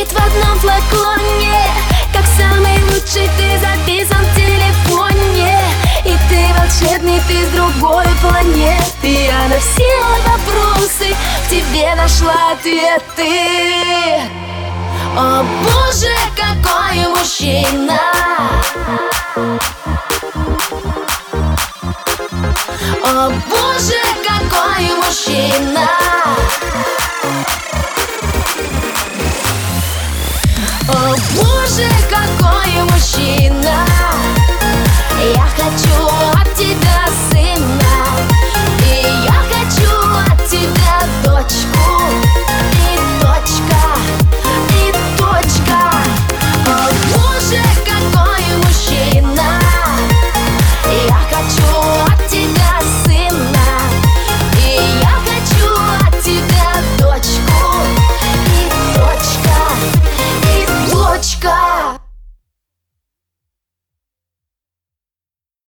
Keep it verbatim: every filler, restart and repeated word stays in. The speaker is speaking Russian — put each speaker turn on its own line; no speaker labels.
звучит в одном флаконе. Как самый лучший ты записан в телефоне. И ты волшебный, ты с другой планеты. Я на все вопросы в тебе нашла ответы. О боже, какой мужчина! О боже, какой мужчина! О боже, какой мужчина!